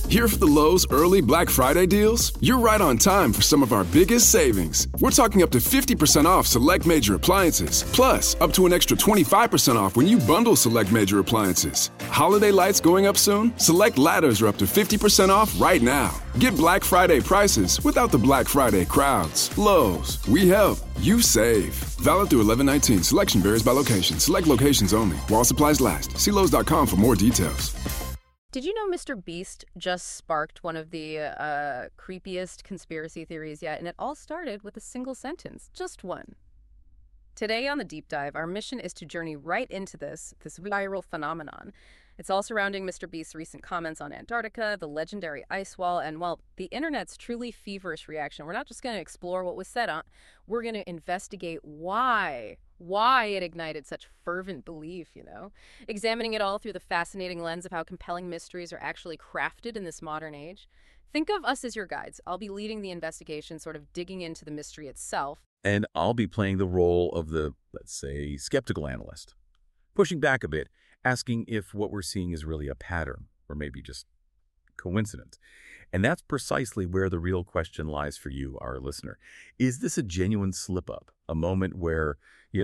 Here for the Lowe's early Black Friday deals? You're right on time for some of our biggest savings. We're talking up to 50% off select major appliances, plus up to an extra 25% off when you bundle select major appliances. Holiday lights going up soon? Select ladders are up to 50% off right now. Get Black Friday prices without the Black Friday crowds. Lowe's, we help, you save. Valid through 11/19. Selection varies by location. Select locations only. While supplies last. See Lowe's.com for more details. Did you know Mr. Beast just sparked one of the creepiest conspiracy theories yet? And it all started with a single sentence, just one. Today on The Deep Dive, our mission is to journey right into this viral phenomenon. It's all surrounding Mr. Beast's recent comments on Antarctica, the legendary ice wall, and, well, the internet's truly feverish reaction. We're not just going to explore what was said on, we're going to investigate why it ignited such fervent belief, examining it all through the fascinating lens of how compelling mysteries are actually crafted in this modern age. Think of us as your guides. I'll be leading the investigation, sort of digging into the mystery itself. And I'll be playing the role of the, let's say, skeptical analyst, pushing back a bit, asking if what we're seeing is really a pattern or maybe just coincidence. And that's precisely where the real question lies for you, our listener. Is this a genuine slip-up, a moment where,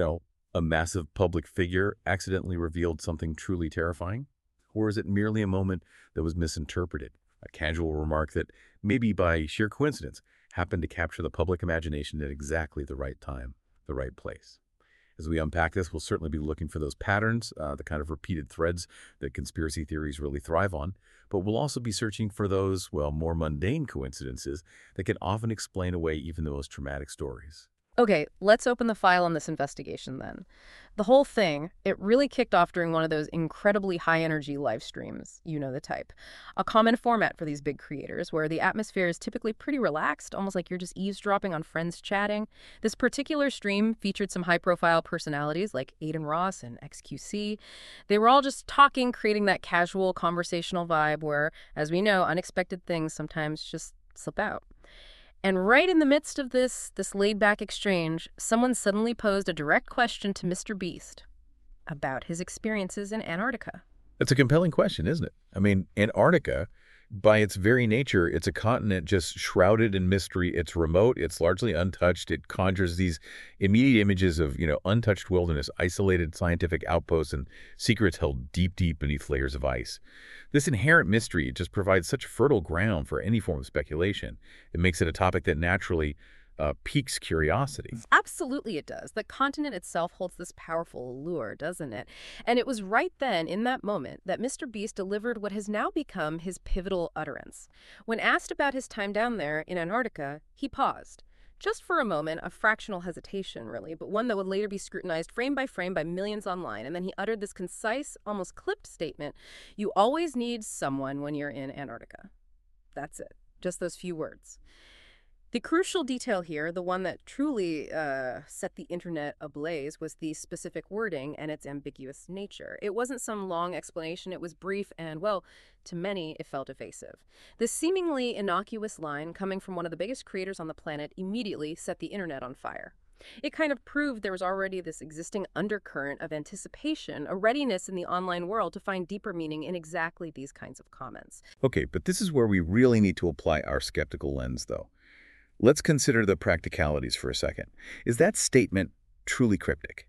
a massive public figure accidentally revealed something truly terrifying? Or is it merely a moment that was misinterpreted, a casual remark that maybe by sheer coincidence happened to capture the public imagination at exactly the right time, the right place? As we unpack this, we'll certainly be looking for those patterns, the kind of repeated threads that conspiracy theories really thrive on. But we'll also be searching for those, more mundane coincidences that can often explain away even the most traumatic stories. Okay, let's open the file on this investigation then. The whole thing, it really kicked off during one of those incredibly high-energy live streams, you know the type. A common format for these big creators where the atmosphere is typically pretty relaxed, almost like you're just eavesdropping on friends chatting. This particular stream featured some high-profile personalities like Aiden Ross and XQC. They were all just talking, creating that casual conversational vibe where, as we know, unexpected things sometimes just slip out. And right in the midst of this laid-back exchange, someone suddenly posed a direct question to Mr. Beast about his experiences in Antarctica. That's a compelling question, isn't it? I mean, Antarctica, by its very nature, it's a continent just shrouded in mystery. It's remote. It's largely untouched. It conjures these immediate images of, untouched wilderness, isolated scientific outposts, and secrets held deep, deep beneath layers of ice. This inherent mystery just provides such fertile ground for any form of speculation. It makes it a topic that naturally piques curiosity. Absolutely it does. The continent itself holds this powerful allure, doesn't it? And it was right then, in that moment, that Mr. Beast delivered what has now become his pivotal utterance. When asked about his time down there in Antarctica, he paused. Just for a moment, a fractional hesitation, really, but one that would later be scrutinized frame by millions online. And then he uttered this concise, almost clipped statement: "You always need someone when you're in Antarctica." That's it. Just those few words. The crucial detail here, the one that truly set the internet ablaze, was the specific wording and its ambiguous nature. It wasn't some long explanation. It was brief and, well, to many, it felt evasive. This seemingly innocuous line, coming from one of the biggest creators on the planet, immediately set the internet on fire. It kind of proved there was already this existing undercurrent of anticipation, a readiness in the online world to find deeper meaning in exactly these kinds of comments. Okay, but this is where we really need to apply our skeptical lens, though. Let's consider the practicalities for a second. Is that statement truly cryptic?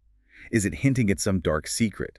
Is it hinting at some dark secret?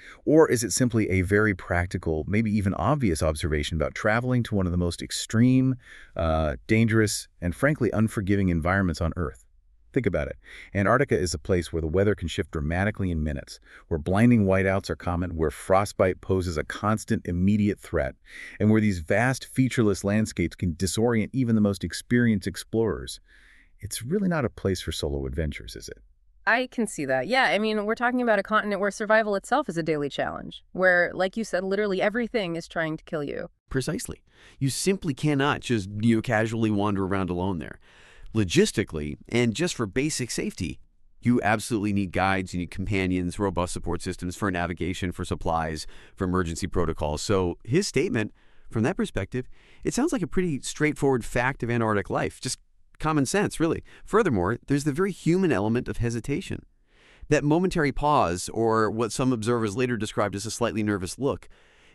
Or is it simply a very practical, maybe even obvious observation about traveling to one of the most extreme, dangerous, and frankly unforgiving environments on Earth? Think about it. Antarctica is a place where the weather can shift dramatically in minutes, where blinding whiteouts are common, where frostbite poses a constant, immediate threat, and where these vast, featureless landscapes can disorient even the most experienced explorers. It's really not a place for solo adventures, is it? I can see that. Yeah, I mean, we're talking about a continent where survival itself is a daily challenge, where, like you said, literally everything is trying to kill you. Precisely. You simply cannot just casually wander around alone there. Logistically, and just for basic safety, you absolutely need guides, you need companions, robust support systems for navigation, for supplies, for emergency protocols. So his statement, from that perspective, it sounds like a pretty straightforward fact of Antarctic life, just common sense, really. Furthermore, there's the very human element of hesitation. That momentary pause, or what some observers later described as a slightly nervous look,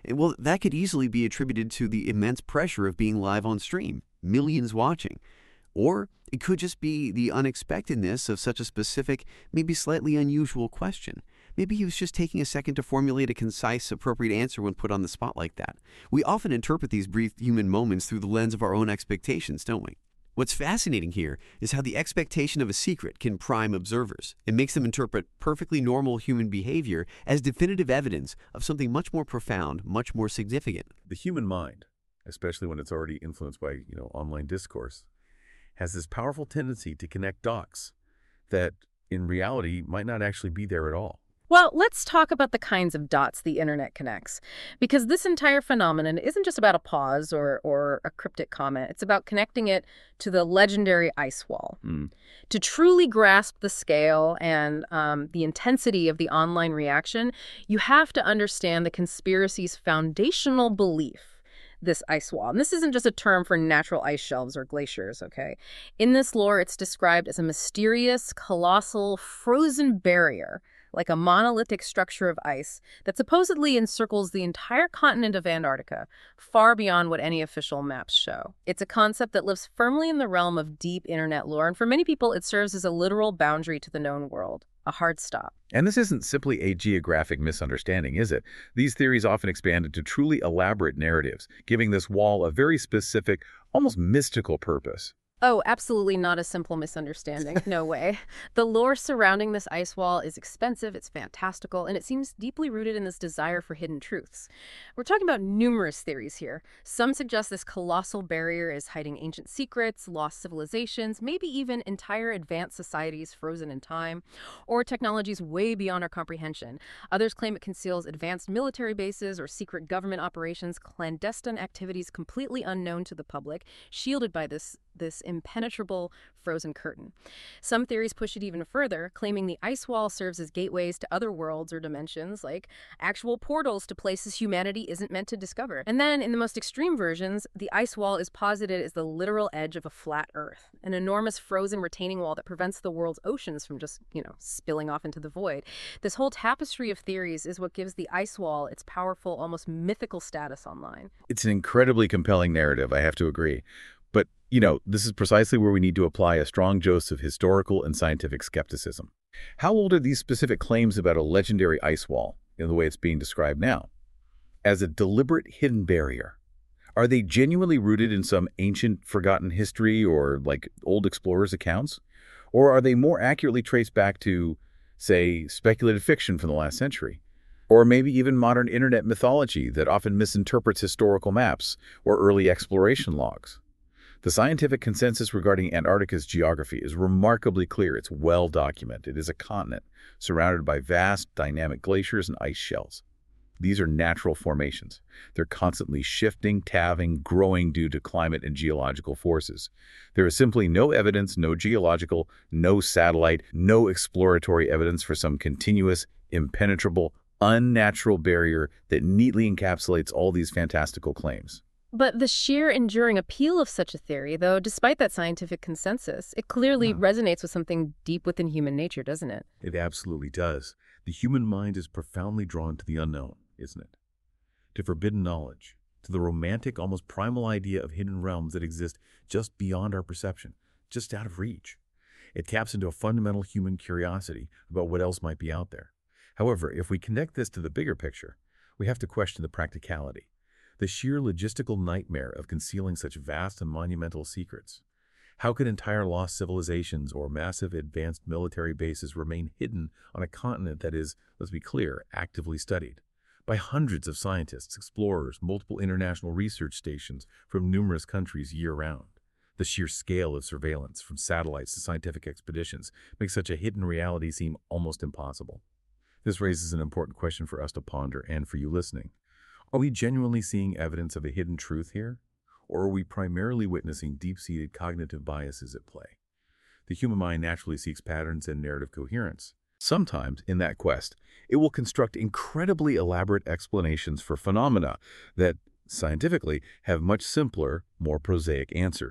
Well, that could easily be attributed to the immense pressure of being live on stream, millions watching. Or it could just be the unexpectedness of such a specific, maybe slightly unusual question. Maybe he was just taking a second to formulate a concise, appropriate answer when put on the spot like that. We often interpret these brief human moments through the lens of our own expectations, don't we? What's fascinating here is how the expectation of a secret can prime observers. It makes them interpret perfectly normal human behavior as definitive evidence of something much more profound, much more significant. The human mind, especially when it's already influenced by, online discourse, has this powerful tendency to connect dots that in reality might not actually be there at all. Well, let's talk about the kinds of dots the internet connects, because this entire phenomenon isn't just about a pause or a cryptic comment. It's about connecting it to the legendary ice wall. To truly grasp the scale and the intensity of the online reaction, you have to understand the conspiracy's foundational belief, this ice wall. And this isn't just a term for natural ice shelves or glaciers, okay? In this lore, it's described as a mysterious, colossal, frozen barrier, like a monolithic structure of ice that supposedly encircles the entire continent of Antarctica, far beyond what any official maps show. It's a concept that lives firmly in the realm of deep internet lore, and for many people, it serves as a literal boundary to the known world, a hard stop. And this isn't simply a geographic misunderstanding, is it? These theories often expand into truly elaborate narratives, giving this wall a very specific, almost mystical purpose. Oh, absolutely not a simple misunderstanding. No way. The lore surrounding this ice wall is expensive, it's fantastical, and it seems deeply rooted in this desire for hidden truths. We're talking about numerous theories here. Some suggest this colossal barrier is hiding ancient secrets, lost civilizations, maybe even entire advanced societies frozen in time, or technologies way beyond our comprehension. Others claim it conceals advanced military bases or secret government operations, clandestine activities completely unknown to the public, shielded by this impenetrable frozen curtain. Some theories push it even further, claiming the ice wall serves as gateways to other worlds or dimensions, like actual portals to places humanity isn't meant to discover. And then, in the most extreme versions, the ice wall is posited as the literal edge of a flat Earth, an enormous frozen retaining wall that prevents the world's oceans from just, spilling off into the void. This whole tapestry of theories is what gives the ice wall its powerful, almost mythical status online. It's an incredibly compelling narrative, I have to agree. But, this is precisely where we need to apply a strong dose of historical and scientific skepticism. How old are these specific claims about a legendary ice wall, in the way it's being described now, as a deliberate hidden barrier? Are they genuinely rooted in some ancient, forgotten history or, like, old explorers' accounts? Or are they more accurately traced back to, say, speculative fiction from the last century? Or maybe even modern internet mythology that often misinterprets historical maps or early exploration logs? The scientific consensus regarding Antarctica's geography is remarkably clear. It's well documented. It is a continent surrounded by vast, dynamic glaciers and ice shelves. These are natural formations. They're constantly shifting, calving, growing due to climate and geological forces. There is simply no evidence, no geological, no satellite, no exploratory evidence for some continuous, impenetrable, unnatural barrier that neatly encapsulates all these fantastical claims. But the sheer enduring appeal of such a theory, though, despite that scientific consensus, it clearly resonates with something deep within human nature, doesn't it? It absolutely does. The human mind is profoundly drawn to the unknown, isn't it? To forbidden knowledge, to the romantic, almost primal idea of hidden realms that exist just beyond our perception, just out of reach. It taps into a fundamental human curiosity about what else might be out there. However, if we connect this to the bigger picture, we have to question the practicality. The sheer logistical nightmare of concealing such vast and monumental secrets. How could entire lost civilizations or massive advanced military bases remain hidden on a continent that is, let's be clear, actively studied by hundreds of scientists, explorers, multiple international research stations from numerous countries year-round? The sheer scale of surveillance, from satellites to scientific expeditions, makes such a hidden reality seem almost impossible. This raises an important question for us to ponder and for you listening. Are we genuinely seeing evidence of a hidden truth here? Or are we primarily witnessing deep-seated cognitive biases at play? The human mind naturally seeks patterns and narrative coherence. Sometimes, in that quest, it will construct incredibly elaborate explanations for phenomena that, scientifically, have much simpler, more prosaic answers.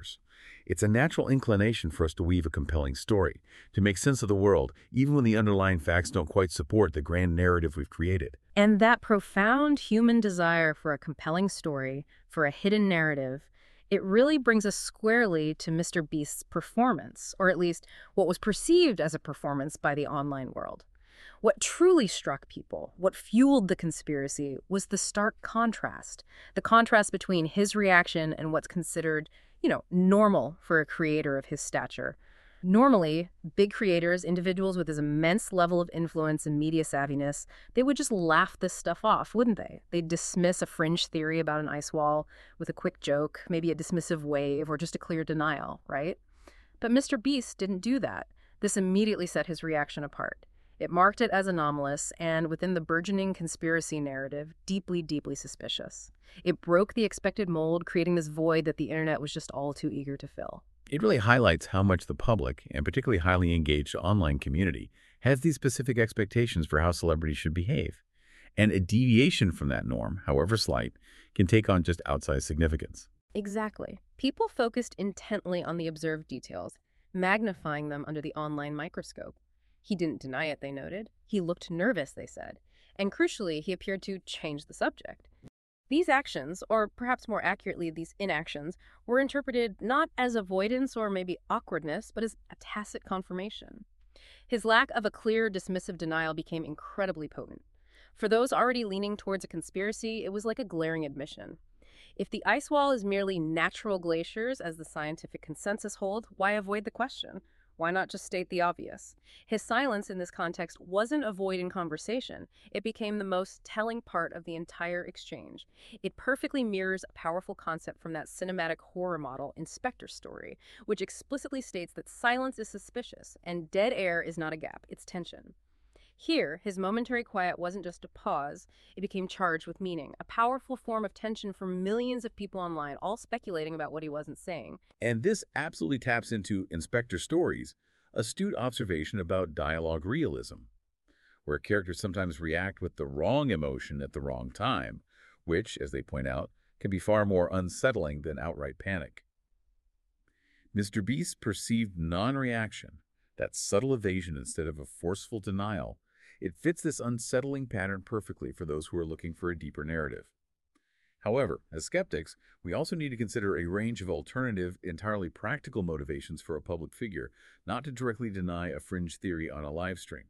It's a natural inclination for us to weave a compelling story, to make sense of the world, even when the underlying facts don't quite support the grand narrative we've created. And that profound human desire for a compelling story, for a hidden narrative, it really brings us squarely to Mr. Beast's performance, or at least what was perceived as a performance by the online world. What truly struck people, what fueled the conspiracy, was the stark contrast. The contrast between his reaction and what's considered, normal for a creator of his stature. Normally, big creators, individuals with this immense level of influence and media savviness, they would just laugh this stuff off, wouldn't they? They'd dismiss a fringe theory about an ice wall with a quick joke, maybe a dismissive wave, or just a clear denial, right? But Mr. Beast didn't do that. This immediately set his reaction apart. It marked it as anomalous and, within the burgeoning conspiracy narrative, deeply, deeply suspicious. It broke the expected mold, creating this void that the internet was just all too eager to fill. It really highlights how much the public, and particularly highly engaged online community, has these specific expectations for how celebrities should behave. And a deviation from that norm, however slight, can take on just outsized significance. Exactly. People focused intently on the observed details, magnifying them under the online microscope. He didn't deny it, they noted. He looked nervous, they said. And crucially, he appeared to change the subject. These actions, or perhaps more accurately, these inactions, were interpreted not as avoidance or maybe awkwardness, but as a tacit confirmation. His lack of a clear, dismissive denial became incredibly potent. For those already leaning towards a conspiracy, it was like a glaring admission. If the ice wall is merely natural glaciers, as the scientific consensus holds, why avoid the question? Why not just state the obvious? His silence in this context wasn't a void in conversation. It became the most telling part of the entire exchange. It perfectly mirrors a powerful concept from that cinematic horror model, Inspector Story, which explicitly states that silence is suspicious and dead air is not a gap, it's tension. Here, his momentary quiet wasn't just a pause, it became charged with meaning, a powerful form of tension for millions of people online, all speculating about what he wasn't saying. And this absolutely taps into Inspector Story's astute observation about dialogue realism, where characters sometimes react with the wrong emotion at the wrong time, which, as they point out, can be far more unsettling than outright panic. Mr. Beast's perceived non-reaction, that subtle evasion instead of a forceful denial, it fits this unsettling pattern perfectly for those who are looking for a deeper narrative. However, as skeptics, we also need to consider a range of alternative, entirely practical motivations for a public figure not to directly deny a fringe theory on a live stream.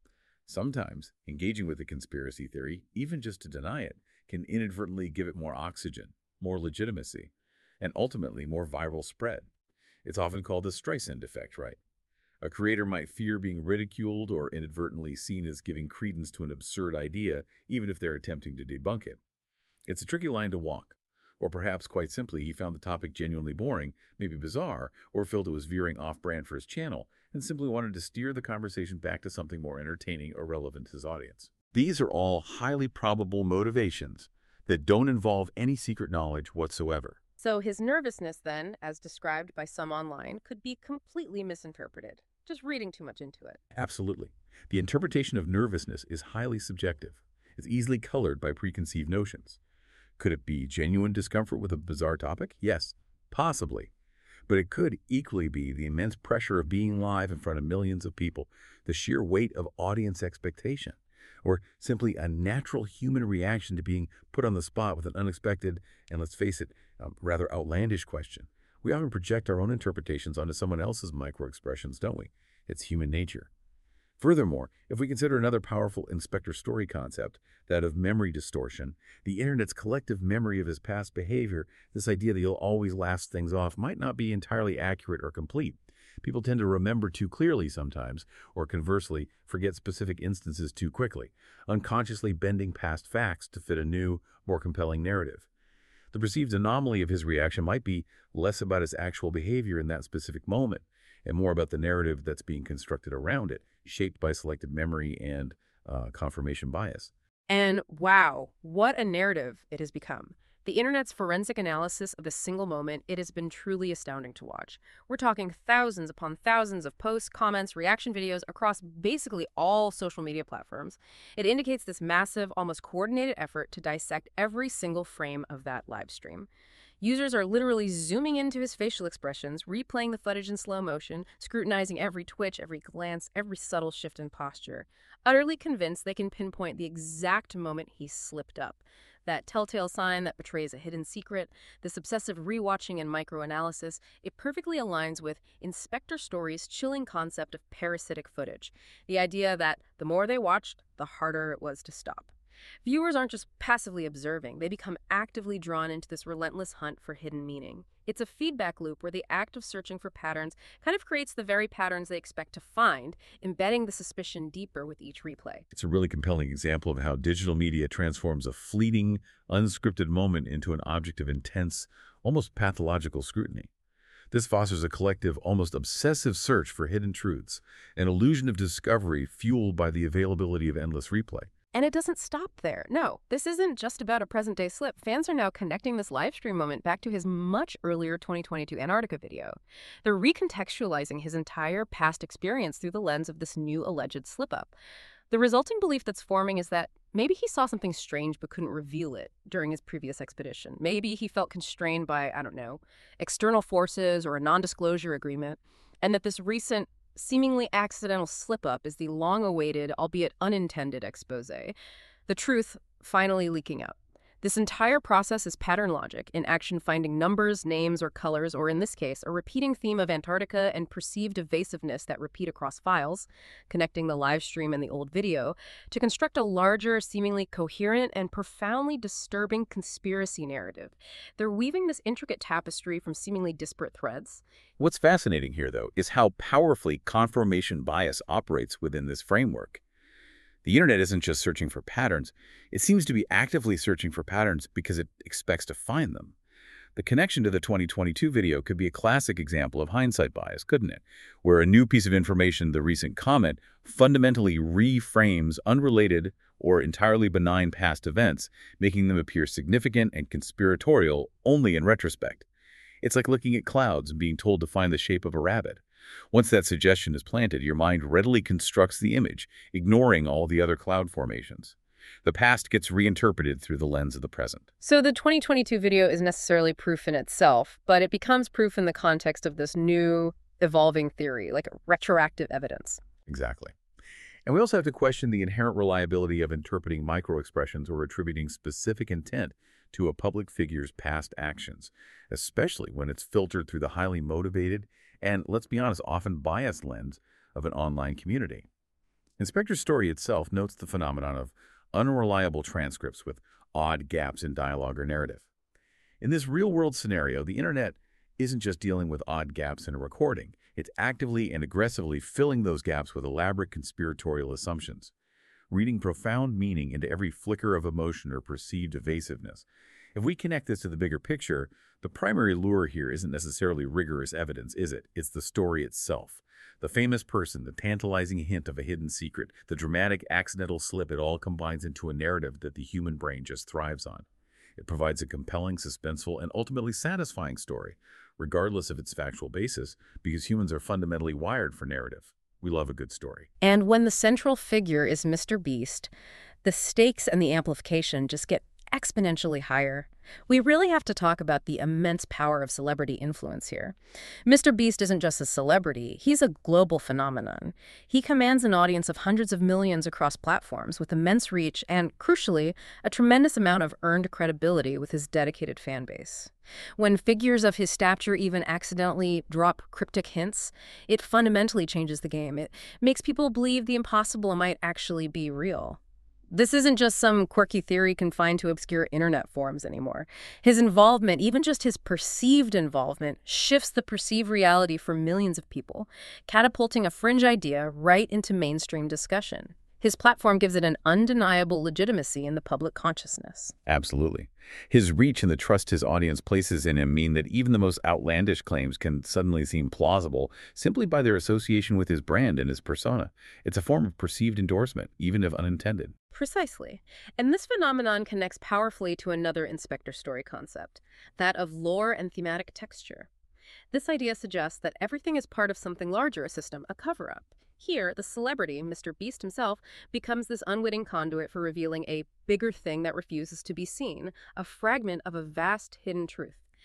Sometimes, engaging with a conspiracy theory, even just to deny it, can inadvertently give it more oxygen, more legitimacy, and ultimately more viral spread. It's often called the Streisand effect, right? A creator might fear being ridiculed or inadvertently seen as giving credence to an absurd idea, even if they're attempting to debunk it. It's a tricky line to walk. Or perhaps, quite simply, he found the topic genuinely boring, maybe bizarre, or felt it was veering off-brand for his channel, and simply wanted to steer the conversation back to something more entertaining or relevant to his audience. These are all highly probable motivations that don't involve any secret knowledge whatsoever. So his nervousness then, as described by some online, could be completely misinterpreted. Just reading too much into it. Absolutely. The interpretation of nervousness is highly subjective. It's easily colored by preconceived notions. Could it be genuine discomfort with a bizarre topic? Yes, possibly. But it could equally be the immense pressure of being live in front of millions of people, the sheer weight of audience expectation, or simply a natural human reaction to being put on the spot with an unexpected, and let's face it, rather outlandish question. We often project our own interpretations onto someone else's micro-expressions, don't we? It's human nature. Furthermore, if we consider another powerful Inspector Story concept, that of memory distortion, the internet's collective memory of his past behavior, this idea that he'll always laugh things off, might not be entirely accurate or complete. People tend to remember too clearly sometimes, or conversely, forget specific instances too quickly, unconsciously bending past facts to fit a new, more compelling narrative. The perceived anomaly of his reaction might be less about his actual behavior in that specific moment, and more about the narrative that's being constructed around it, shaped by selective memory and confirmation bias. And wow, what a narrative it has become. The internet's forensic analysis of a single moment, it has been truly astounding to watch. We're talking thousands upon thousands of posts, comments, reaction videos across basically all social media platforms. It indicates this massive, almost coordinated effort to dissect every single frame of that live stream. Users are literally zooming into his facial expressions, replaying the footage in slow motion, scrutinizing every twitch, every glance, every subtle shift in posture, utterly convinced they can pinpoint the exact moment he slipped up. That telltale sign that betrays a hidden secret, this obsessive rewatching and microanalysis, it perfectly aligns with Inspector Story's chilling concept of parasitic footage, the idea that the more they watched, the harder it was to stop. Viewers aren't just passively observing, they become actively drawn into this relentless hunt for hidden meaning. It's a feedback loop where the act of searching for patterns kind of creates the very patterns they expect to find, embedding the suspicion deeper with each replay. It's a really compelling example of how digital media transforms a fleeting, unscripted moment into an object of intense, almost pathological scrutiny. This fosters a collective, almost obsessive search for hidden truths, an illusion of discovery fueled by the availability of endless replay. And it doesn't stop there. No, this isn't just about a present-day slip. Fans are now connecting this livestream moment back to his much earlier 2022 Antarctica video. They're recontextualizing his entire past experience through the lens of this new alleged slip-up. The resulting belief that's forming is that maybe he saw something strange but couldn't reveal it during his previous expedition. Maybe he felt constrained by, I don't know, external forces or a non-disclosure agreement, and that this recent seemingly accidental slip-up is the long-awaited, albeit unintended, expose. The truth finally leaking out. This entire process is pattern logic, in action finding numbers, names, or colors, or in this case, a repeating theme of Antarctica and perceived evasiveness that repeat across files, connecting the live stream and the old video, to construct a larger, seemingly coherent, and profoundly disturbing conspiracy narrative. They're weaving this intricate tapestry from seemingly disparate threads. What's fascinating here, though, is how powerfully confirmation bias operates within this framework. The internet isn't just searching for patterns. It seems to be actively searching for patterns because it expects to find them. The connection to the 2022 video could be a classic example of hindsight bias, couldn't it? Where a new piece of information, the recent comment, fundamentally reframes unrelated or entirely benign past events, making them appear significant and conspiratorial only in retrospect. It's like looking at clouds and being told to find the shape of a rabbit. Once that suggestion is planted, your mind readily constructs the image, ignoring all the other cloud formations. The past gets reinterpreted through the lens of the present. So the 2022 video is necessarily proof in itself, but it becomes proof in the context of this new, evolving theory, like retroactive evidence. Exactly. And we also have to question the inherent reliability of interpreting microexpressions or attributing specific intent to a public figure's past actions, especially when it's filtered through the highly motivated and, let's be honest, often biased lens of an online community. Inspector Story itself notes the phenomenon of unreliable transcripts with odd gaps in dialogue or narrative. In this real-world scenario, the internet isn't just dealing with odd gaps in a recording. It's actively and aggressively filling those gaps with elaborate conspiratorial assumptions, reading profound meaning into every flicker of emotion or perceived evasiveness. If we connect this to the bigger picture, the primary lure here isn't necessarily rigorous evidence, is it? It's the story itself. The famous person, the tantalizing hint of a hidden secret, the dramatic accidental slip, it all combines into a narrative that the human brain just thrives on. It provides a compelling, suspenseful, and ultimately satisfying story, regardless of its factual basis, because humans are fundamentally wired for narrative. We love a good story. And when the central figure is Mr. Beast, the stakes and the amplification just get exponentially higher. We really have to talk about the immense power of celebrity influence here. Mr. Beast isn't just a celebrity, he's a global phenomenon. He commands an audience of hundreds of millions across platforms with immense reach and, crucially, a tremendous amount of earned credibility with his dedicated fan base. When figures of his stature even accidentally drop cryptic hints, it fundamentally changes the game. It makes people believe the impossible might actually be real. This isn't just some quirky theory confined to obscure internet forums anymore. His involvement, even just his perceived involvement, shifts the perceived reality for millions of people, catapulting a fringe idea right into mainstream discussion. His platform gives it an undeniable legitimacy in the public consciousness. Absolutely. His reach and the trust his audience places in him mean that even the most outlandish claims can suddenly seem plausible simply by their association with his brand and his persona. It's a form of perceived endorsement, even if unintended. Precisely. And this phenomenon connects powerfully to another Inspector Story concept, that of lore and thematic texture. This idea suggests that everything is part of something larger, a system, a cover-up. Here, the celebrity, Mr. Beast himself, becomes this unwitting conduit for revealing a bigger thing that refuses to be seen, a fragment of a vast hidden truth.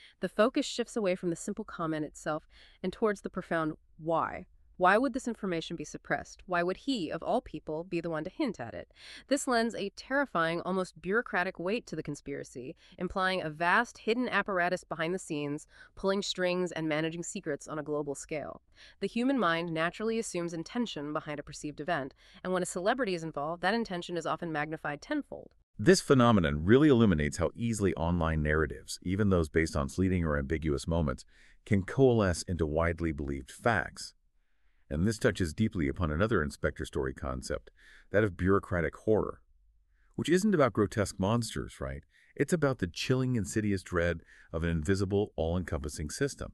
The focus shifts away from the simple comment itself and towards the profound why. Why would this information be suppressed? Why would he, of all people, be the one to hint at it? This lends a terrifying, almost bureaucratic weight to the conspiracy, implying a vast, hidden apparatus behind the scenes, pulling strings and managing secrets on a global scale. The human mind naturally assumes intention behind a perceived event, and when a celebrity is involved, that intention is often magnified tenfold. This phenomenon really illuminates how easily online narratives, even those based on fleeting or ambiguous moments, can coalesce into widely believed facts. And this touches deeply upon another Inspector Story concept, that of bureaucratic horror, which isn't about grotesque monsters, right? It's about the chilling, insidious dread of an invisible, all-encompassing system.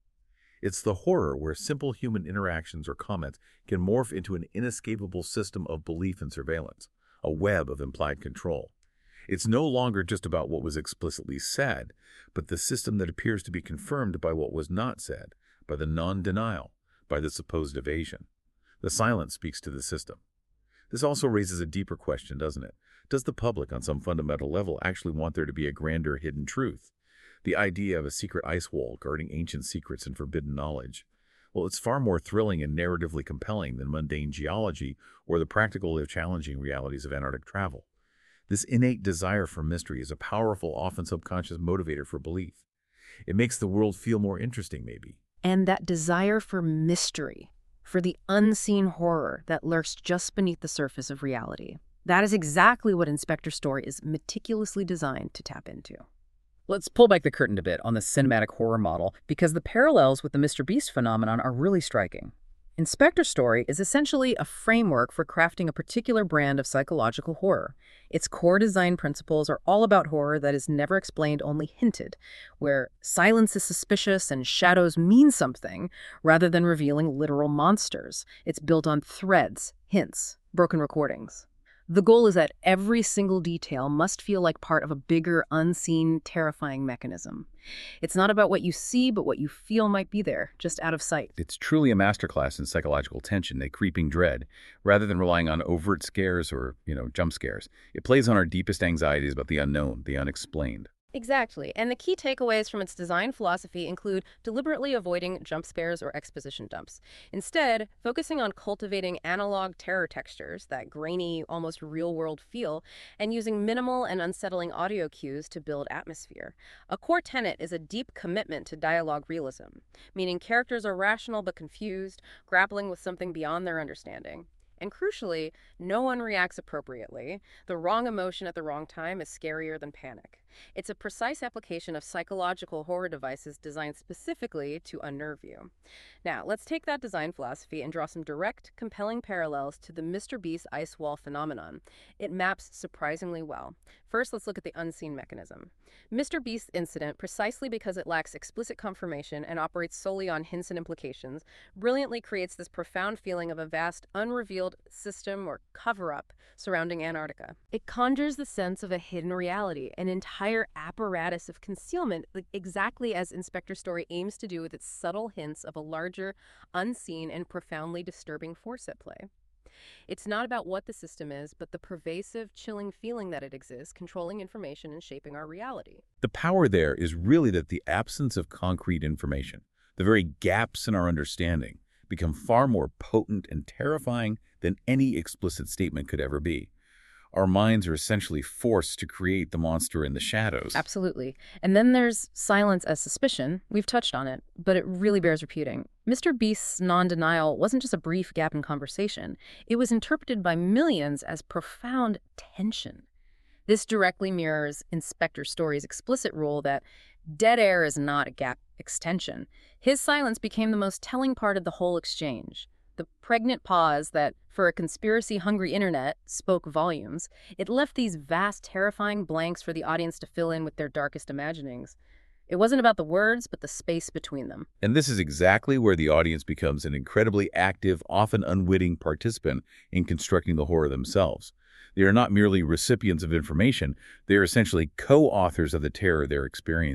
It's the horror where simple human interactions or comments can morph into an inescapable system of belief and surveillance, a web of implied control. It's no longer just about what was explicitly said, but the system that appears to be confirmed by what was not said, by the non-denial, by the supposed evasion. The silence speaks to the system. This also raises a deeper question, doesn't it? Does the public, on some fundamental level, actually want there to be a grander hidden truth? The idea of a secret ice wall guarding ancient secrets and forbidden knowledge. Well, it's far more thrilling and narratively compelling than mundane geology or the practical if challenging realities of Antarctic travel. This innate desire for mystery is a powerful, often subconscious motivator for belief. It makes the world feel more interesting, maybe. And that desire for mystery, for the unseen horror that lurks just beneath the surface of reality. That is exactly what Inspector Story is meticulously designed to tap into. Let's pull back the curtain a bit on the cinematic horror model, because the parallels with the Mr. Beast phenomenon are really striking. Inspector Story is essentially a framework for crafting a particular brand of psychological horror. Its core design principles are all about horror that is never explained, only hinted, where silence is suspicious and shadows mean something, rather than revealing literal monsters. It's built on threads, hints, broken recordings. The goal is that every single detail must feel like part of a bigger, unseen, terrifying mechanism. It's not about what you see, but what you feel might be there, just out of sight. It's truly a masterclass in psychological tension, a creeping dread, rather than relying on overt scares or, jump scares. It plays on our deepest anxieties about the unknown, the unexplained. Exactly, and the key takeaways from its design philosophy include deliberately avoiding jump scares or exposition dumps. Instead, focusing on cultivating analog terror textures, that grainy, almost real-world feel, and using minimal and unsettling audio cues to build atmosphere. A core tenet is a deep commitment to dialogue realism, meaning characters are rational but confused, grappling with something beyond their understanding. And crucially, no one reacts appropriately. The wrong emotion at the wrong time is scarier than panic. It's a precise application of psychological horror devices designed specifically to unnerve you. Now, let's take that design philosophy and draw some direct, compelling parallels to the Mr. Beast ice wall phenomenon. It maps surprisingly well. First, let's look at the unseen mechanism. Mr. Beast's incident, precisely because it lacks explicit confirmation and operates solely on hints and implications, brilliantly creates this profound feeling of a vast, unrevealed system or cover-up surrounding Antarctica. It conjures the sense of a hidden reality, an entire apparatus of concealment, exactly as Inspector Story aims to do with its subtle hints of a larger, unseen, and profoundly disturbing force at play. It's not about what the system is, but the pervasive, chilling feeling that it exists, controlling information and shaping our reality. The power there is really that the absence of concrete information, the very gaps in our understanding, become far more potent and terrifying than any explicit statement could ever be. Our minds are essentially forced to create the monster in the shadows. Absolutely. And then there's silence as suspicion. We've touched on it, but it really bears repeating. Mr. Beast's non-denial wasn't just a brief gap in conversation. It was interpreted by millions as profound tension. This directly mirrors Inspector Story's explicit rule that dead air is not a gap extension. His silence became the most telling part of the whole exchange. The pregnant pause that, for a conspiracy-hungry internet, spoke volumes. It left these vast, terrifying blanks for the audience to fill in with their darkest imaginings. It wasn't about the words, but the space between them. And this is exactly where the audience becomes an incredibly active, often unwitting participant in constructing the horror themselves. They are not merely recipients of information, they are essentially co-authors of the terror they're experiencing.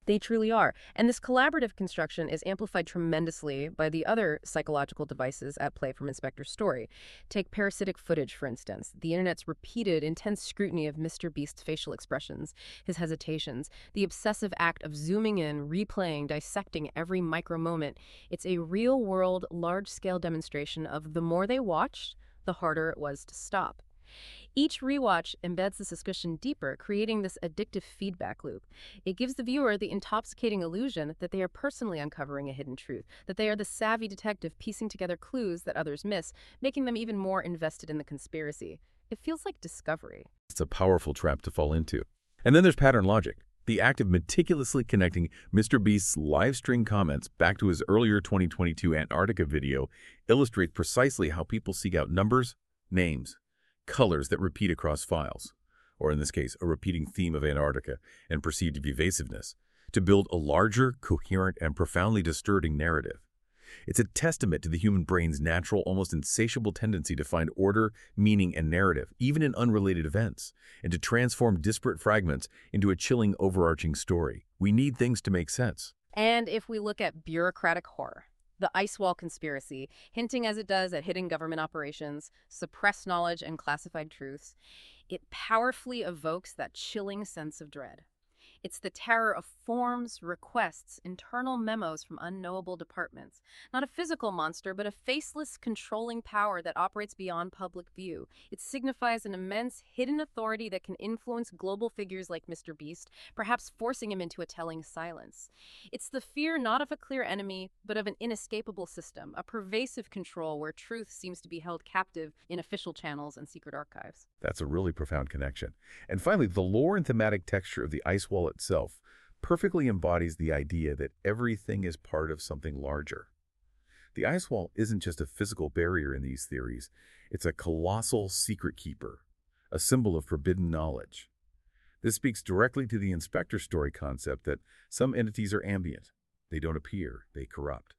They truly are. And this collaborative construction is amplified tremendously by the other psychological devices at play from Inspector's story. Take parasitic footage, for instance. The internet's repeated, intense scrutiny of Mr. Beast's facial expressions, his hesitations, the obsessive act of zooming in, replaying, dissecting every micro moment. It's a real-world, large-scale demonstration of the more they watched, the harder it was to stop. Each rewatch embeds the suspicion deeper, creating this addictive feedback loop. It gives the viewer the intoxicating illusion that they are personally uncovering a hidden truth, that they are the savvy detective piecing together clues that others miss, making them even more invested in the conspiracy. It feels like discovery. It's a powerful trap to fall into. And then there's pattern logic. The act of meticulously connecting Mr. Beast's live stream comments back to his earlier 2022 Antarctica video illustrates precisely how people seek out numbers, names, colors that repeat across files, or in this case, a repeating theme of Antarctica and perceived evasiveness, to build a larger, coherent, and profoundly disturbing narrative. It's a testament to the human brain's natural, almost insatiable tendency to find order, meaning, and narrative, even in unrelated events, and to transform disparate fragments into a chilling, overarching story. We need things to make sense. And if we look at bureaucratic horror, the Ice Wall conspiracy, hinting as it does at hidden government operations, suppressed knowledge, and classified truths, it powerfully evokes that chilling sense of dread. It's the terror of forms, requests, internal memos from unknowable departments. Not a physical monster, but a faceless, controlling power that operates beyond public view. It signifies an immense, hidden authority that can influence global figures like Mr. Beast, perhaps forcing him into a telling silence. It's the fear not of a clear enemy, but of an inescapable system, a pervasive control where truth seems to be held captive in official channels and secret archives. That's a really profound connection. And finally, the lore and thematic texture of the ice wall itself perfectly embodies the idea that everything is part of something larger. The ice wall isn't just a physical barrier in these theories, it's a colossal secret keeper, a symbol of forbidden knowledge. This speaks directly to the Inspector story concept that some entities are ambient. They don't appear, they corrupt.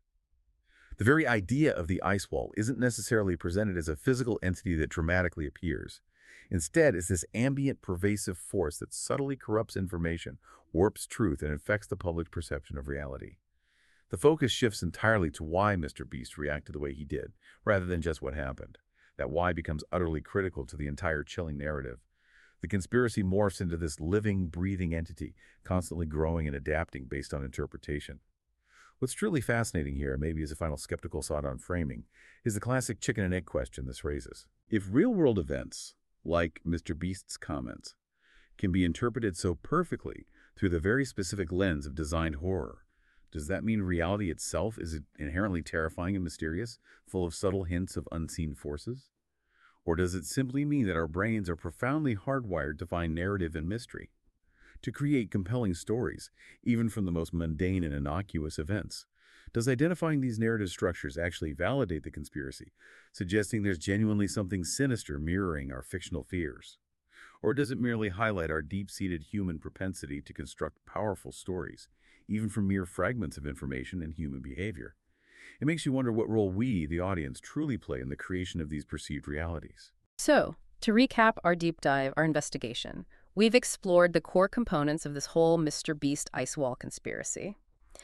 The very idea of the ice wall isn't necessarily presented as a physical entity that dramatically appears. Instead, it's this ambient, pervasive force that subtly corrupts information, warps truth, and affects the public perception of reality. The focus shifts entirely to why Mr. Beast reacted the way he did, rather than just what happened. That why becomes utterly critical to the entire chilling narrative. The conspiracy morphs into this living, breathing entity, constantly growing and adapting based on interpretation. What's truly fascinating here, maybe as a final skeptical thought on framing, is the classic chicken and egg question this raises. If real-world events, like Mr. Beast's comments, can be interpreted so perfectly through the very specific lens of designed horror, does that mean reality itself is inherently terrifying and mysterious, full of subtle hints of unseen forces? Or does it simply mean that our brains are profoundly hardwired to find narrative and mystery, to create compelling stories, even from the most mundane and innocuous events? Does identifying these narrative structures actually validate the conspiracy, suggesting there's genuinely something sinister mirroring our fictional fears? Or does it merely highlight our deep-seated human propensity to construct powerful stories, even from mere fragments of information and human behavior? It makes you wonder what role we, the audience, truly play in the creation of these perceived realities. So, to recap our deep dive, our investigation, we've explored the core components of this whole Mr. Beast ice wall conspiracy.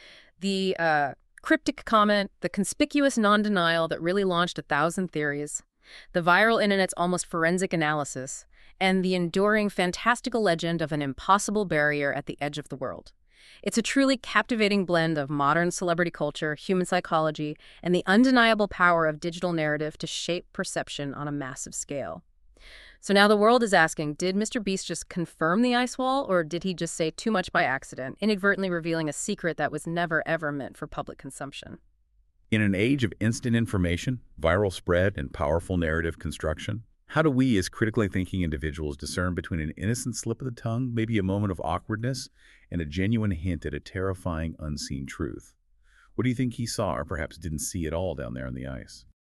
The cryptic comment, the conspicuous non-denial that really launched 1,000 theories, the viral internet's almost forensic analysis, and the enduring fantastical legend of an impossible barrier at the edge of the world. It's a truly captivating blend of modern celebrity culture, human psychology, and the undeniable power of digital narrative to shape perception on a massive scale. So now the world is asking, did Mr. Beast just confirm the ice wall, or did he just say too much by accident, inadvertently revealing a secret that was never, ever meant for public consumption? In an age of instant information, viral spread, and powerful narrative construction, how do we as critically thinking individuals discern between an innocent slip of the tongue, maybe a moment of awkwardness, and a genuine hint at a terrifying, unseen truth? What do you think he saw or perhaps didn't see at all down there on the ice?